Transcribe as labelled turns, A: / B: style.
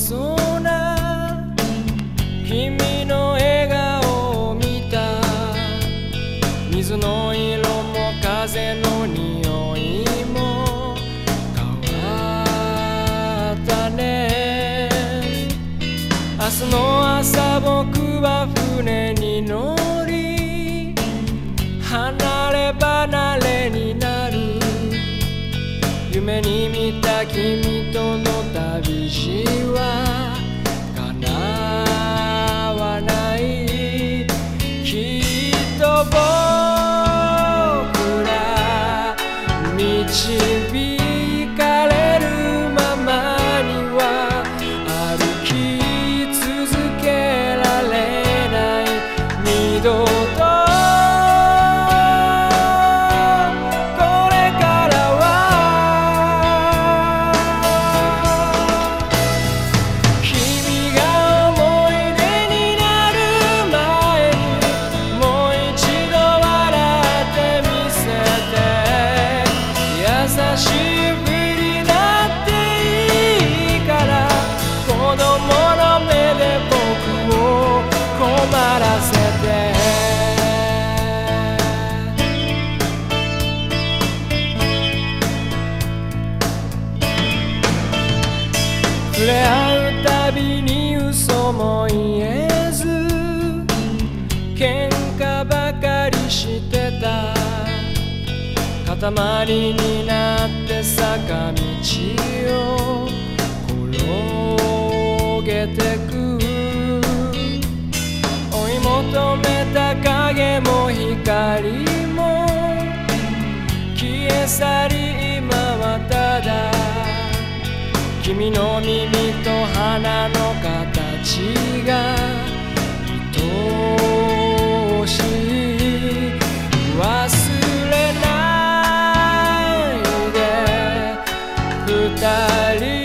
A: そうな君の笑顔を見た。水の色も風の匂いも変わったね。明日の朝僕は船に乗り離れ離れになる。夢に見た君との旅路は叶わない。きっと僕ら導かれるままには歩き続けられない。二度と触れ合うたびに嘘も言えず喧嘩ばかりしてた。塊になって坂道を転げてく。追い求めた影も光も消え去り今はただ君の耳と鼻の形が愛しい。忘れないで二人